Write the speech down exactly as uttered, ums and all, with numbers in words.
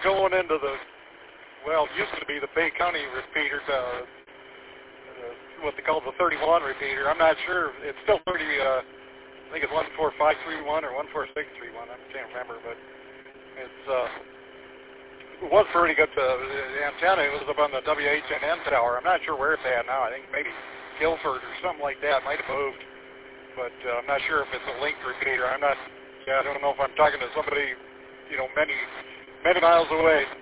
going into the, well, it used to be the Bay County repeater, uh, uh, what they call the thirty-one repeater. I'm not sure. It's still pretty, uh, I think it's one four five three one or one four six three one. I can't remember, but it's, uh, it was pretty good. Uh, the antenna, it was up on the W H N N tower. I'm not sure where it's at now. I think maybe Guilford or something like that. Might have moved, but uh, I'm not sure if it's a linked repeater. I'm not, yeah, I don't know if I'm talking to somebody, you know, many, many miles away.